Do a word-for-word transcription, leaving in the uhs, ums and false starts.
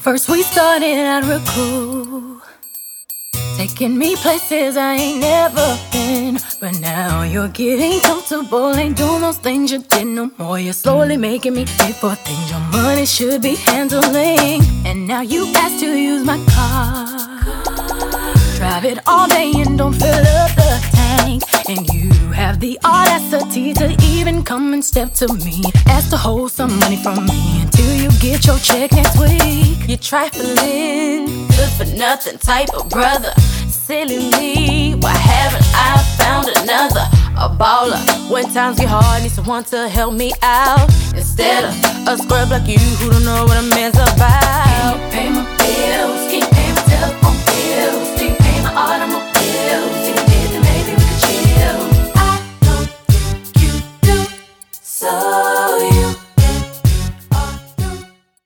First we started out real cool, taking me places I ain't never been. But now you're getting comfortable, ain't doing those things you did no more. You're slowly making me pay for things your money should be handling. And now you ask to use my car, drive it all day and don't fill up the tank. And you have the audacity to even come and step to me, ask to hold some money from me until you get your check next week. You're trifling, good for nothing type of brother. Silly me, why haven't I found another? A baller, when times get hard, need someone to help me out, instead of a scrub like you who don't know what I meant.